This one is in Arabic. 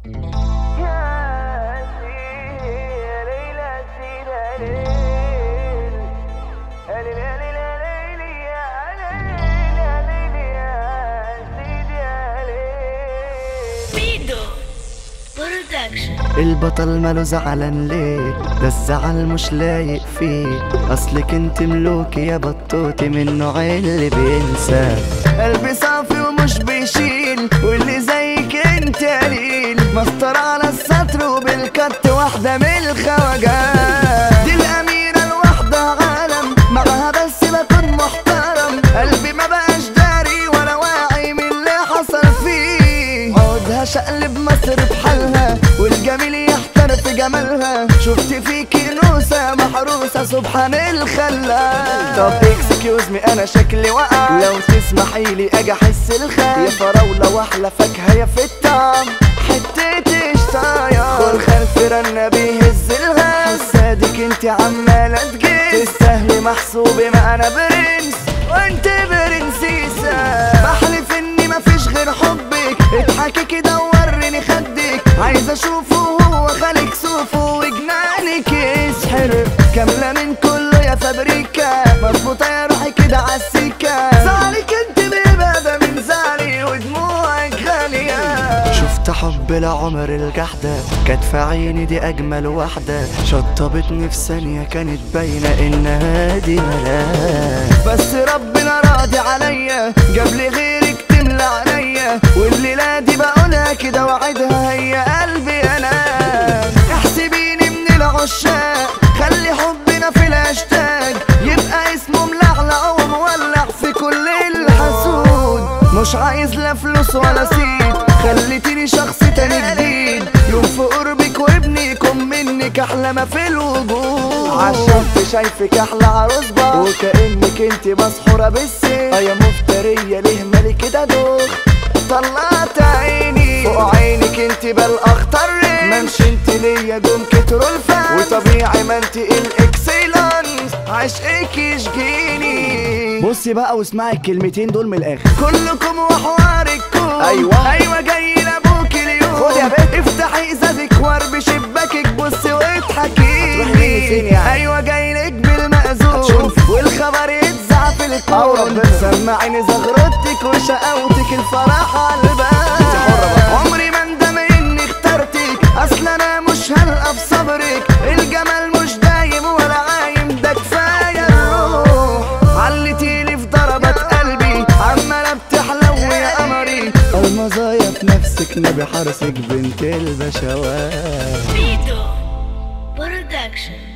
البطل ماله زعلان ليه؟ ده الزعل مش لايق فيه، اصلك انت ملوكي يا بطوتي من النوع اللي بينسى. قلبي صافي ومش بيشيل، واللي زيك انت قليل، مسطر على السطر وبالكت واحدة من الخواجات. دي الأميرة الواحدة عالم، معاها بس بكون محترم، قلبي ما بقاش داري ولا واعي من اللي حصل فيه. عودها شقلب مصر بحالها، والجميل يحتر في جمالها، شفت فيكي نوسة محروسة سبحان الخلاق. طب اكسكيوز مي انا شكلي وقع، لو تسمحيلي اجي احس الخير، يا فراولة واحلى فاكهة يا في الطعم، حتة قشطاية والخلف رنا بيهز الهز، حسادك انت عمالة تجز، تستاهلي محسوبي ما انا برنس وانت برنسيسة. بحلف اني مفيش غير حبك، اضحكي كده ووريني خدك، عايز اشوفه وهو خالق صوفه وجنانك يسحر، كاملة من كله يا فابريكا، مظبوطة يا روحي كده عالسكة، زعلك انت بإبادة من زعلي ودموعك غالية. شفت حب العمر الجحدة، كانت في عيني دي أجمل واحدة، شطبتني في ثانية كانت باينة إنها دي ملاك، بس ربنا راضي عليا جابلي غيرك تملى عليا، والليلة دي بقولها كده وعدها هي قلبي أنا. احسبيني من العشاق، خلي حبنا في الهاشتاج، يبقى اسمه ملعلع ومولع في كل الحسود، مش عايز لا فلوس ولا سيد، خليتيني شخص تاني جديد، يوم في قربك وابنيكم منك احلى ما في الوجود، عشان في شايفك احلى عروسبة، وكأنك انت مسحورة بالسيف، يا مفترية ليه مالي كده دوخ، طلعت عيني فوق عينك انت بالاخطر، منش انت ليا جم كتروا الفن، وطبيعي ما انت الاكسلانس، عشقك يشجيني. بصي بقى واسمعي الكلمتين دول من الاخر، كلكم وحواركم، ايوه جاي لابوك اليوم، خد يا بنت افتحي ازازك واربي شباكك، بصي واضحكيلي، ايوه جاي لك بالمأذون، والخبر يتذاع في الكون، سمعيني زغرتك وشقاوتك الفرح عالبال، عمري ما اندم اني اخترتك، اصل انا مش هلقى في صبرك، الجمال مش دايم ولا عايم، ده كفايه الروح، علتيلي في ضربات قلبي، عماله بتحلو يا قمري، المزايا في نفسك نبي حرسك بنت البشوات. بيدو برودكشن.